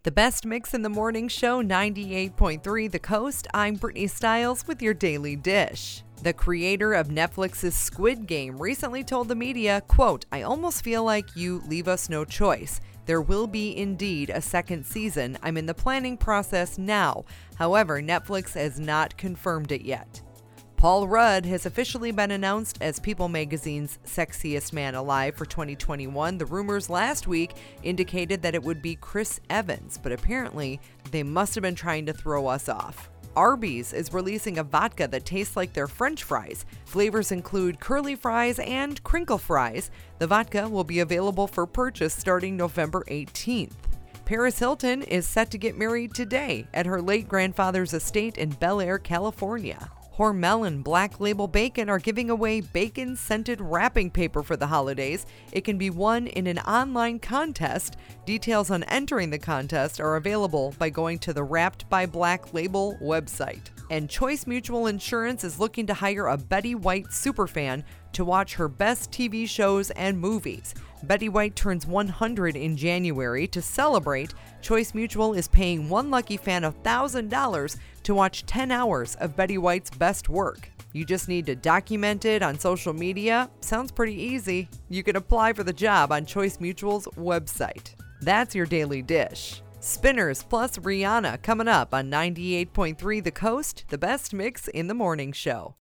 The best mix in the morning show, 98.3 The Coast. I'm Brittany Stiles with your daily dish. The creator of Netflix's Squid Game recently told the media, quote, "I almost feel like you leave us no choice. There will be indeed a second season. I'm in the planning process now. However, Netflix has not confirmed it yet." Paul Rudd has officially been announced as People magazine's sexiest man alive for 2021. The rumors last week indicated that it would be Chris Evans, but apparently they must have been trying to throw us off. Arby's is releasing a vodka that tastes like their French fries. Flavors include curly fries and crinkle fries. The vodka will be available for purchase starting November 18th. Paris Hilton is set to get married today at her late grandfather's estate in Bel Air, California. Hormel and Black Label Bacon are giving away bacon-scented wrapping paper for the holidays. It can be won in an online contest. Details on entering the contest are available by going to the Wrapped by Black Label website. And Choice Mutual Insurance is looking to hire a Betty White superfan to watch her best TV shows and movies. Betty White turns 100 in January. To celebrate, Choice Mutual is paying one lucky fan $1,000 to watch 10 hours of Betty White's best work. You just need to document it on social media. Sounds pretty easy. You can apply for the job on Choice Mutual's website. That's your daily dish. Spinners plus Rihanna coming up on 98.3 The Coast, the best mix in the morning show.